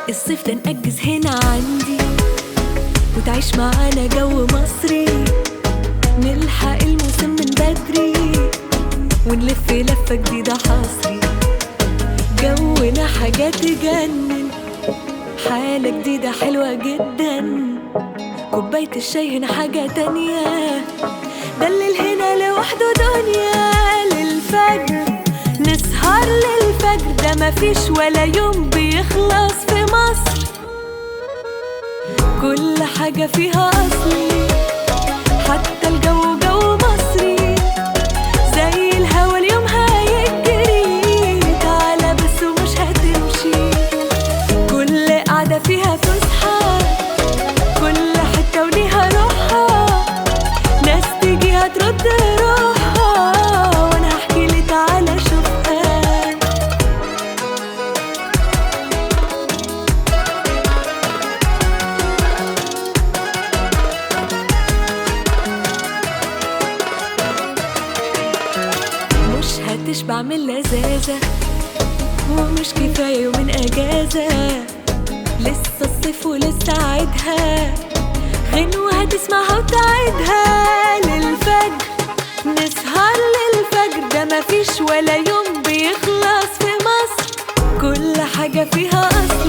الصيف ده نأجز هنا عندي وتعيش معانا جو مصري، نلحق الموسم من بدري ونلف لفة جديدة حصري. جونا حاجة تجنن، حالة جديدة حلوة جدا، كوباية الشاي هنا حاجة تانية، دلل هنا لوحده دنيا. للفجر نسهر للفجر، ده مفيش ولا يوم بيخلص في مصر، كل حاجة فيها أصلي، حتى الجو جو مصري، زي الهوا اليوم هيجري، تعالى بس ومش هتمشي، كل قعدة فيها فسحة، كل حتة وليها روحها، ناس تيجي هترد روحها، وانا هحكي لي تعالى شوفها. مش هتشبع من لذاذة ومش كفاية يومين اجازة، لسه الصيف ولسه عيدها، غنوة هتسمعها وتعيدها. للفجر نسهر للفجر، ده مفيش ولا يوم بيخلص في مصر، كل حاجة فيها أصل،